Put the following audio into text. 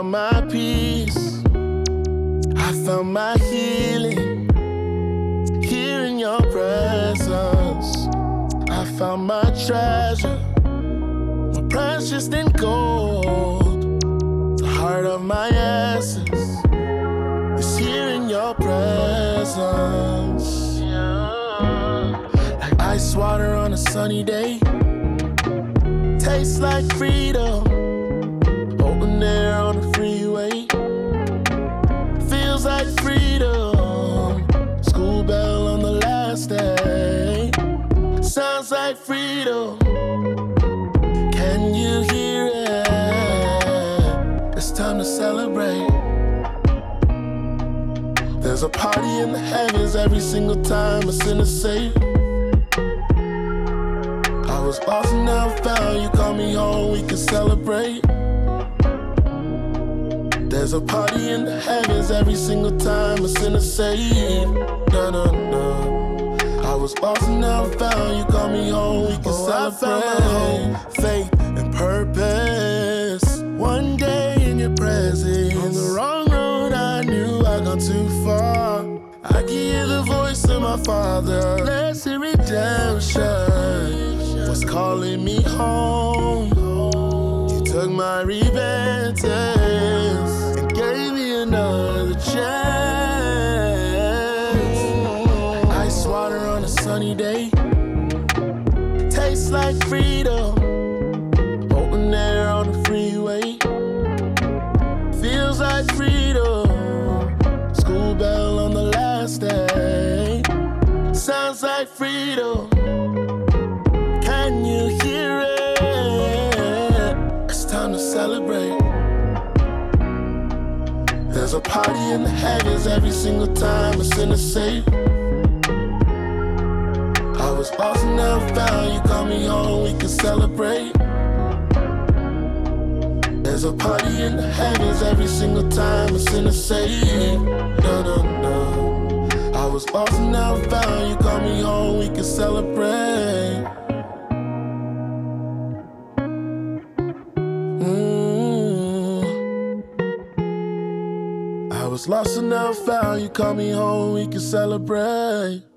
found my peace. I found my healing here in your presence. I found my treasure, more precious than gold. The heart of my essence is here in your presence. Like ice water on a sunny day, tastes like freedom. Open air on the freeway, feels like freedom. School bell on the last day, sounds like freedom. Can you hear it? It's time to celebrate. There's a party in the heavens every single time a sinner saved. I was lost and now found, you call me home, we can celebrate. There's a party in the heavens every single time a sinner saved. No, no, no. I was lost and now found, you call me home, we can celebrate. I found my home, faith and purpose. One day in your presence, on the wrong road I knew I gone too far. I can hear the voice of my Father. Blessed redemption was calling me home. You took my repentance and gave me another chance. Ice water on a sunny day, tastes like freedom. Open air on the freeway, feels like freedom. School bell on the last day, sounds like freedom. Can you hear it? It's time to celebrate. There's a party in the heavens every single time a sinner saved. I was lost and now found, you call me home, we can celebrate. There's a party in the heavens every single time a sinner saved. No, no, no. I was lost and now found, you call me home, we can celebrate. I was lost and now found, you call me home, we can celebrate.